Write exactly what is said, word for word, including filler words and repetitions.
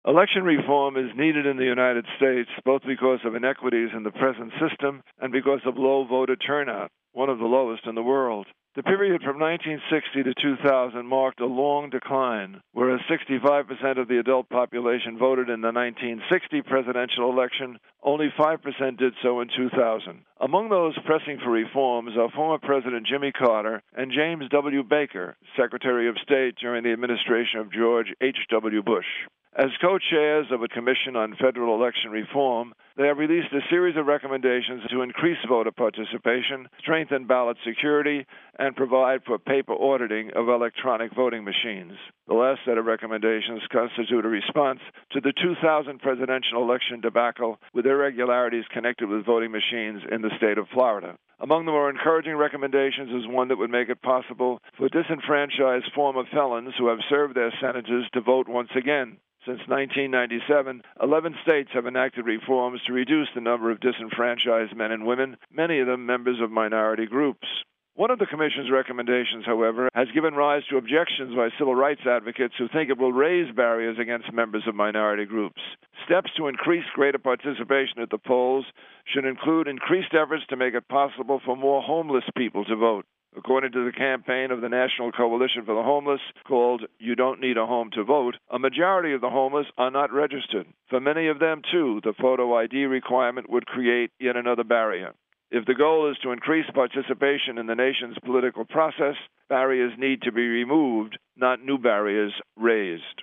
Election reform is needed in the United States both because of inequities in the present system and because of low voter turnout, one of the lowest in the world. The period from nineteen sixty to two thousand marked a long decline, whereas sixty-five percent of the adult population voted in the nineteen sixty presidential election, only five percent did so in two thousand. Among those pressing for reforms are former President Jimmy Carter and James W. Baker, Secretary of State during the administration of George H W. Bush. As co-chairs of a commission on federal election reform, they have released a series of recommendations to increase voter participation, strengthen ballot security, and provide for paper auditing of electronic voting machines. The last set of recommendations constitute a response to the two thousand presidential election debacle with irregularities connected with voting machines in the state of Florida. Among the more encouraging recommendations is one that would make it possible for disenfranchised former felons who have served their sentences to vote once again. Since nineteen ninety-seven, eleven states have enacted reforms to reduce the number of disenfranchised men and women, many of them members of minority groups. One of the Commission's recommendations, however, has given rise to objections by civil rights advocates who think it will raise barriers against members of minority groups. Steps to increase greater participation at the polls should include increased efforts to make it possible for more homeless people to vote. According to the campaign of the National Coalition for the Homeless, called You Don't Need a Home to Vote, a majority of the homeless are not registered. For many of them, too, the photo I D requirement would create yet another barrier. If the goal is to increase participation in the nation's political process, barriers need to be removed, not new barriers raised.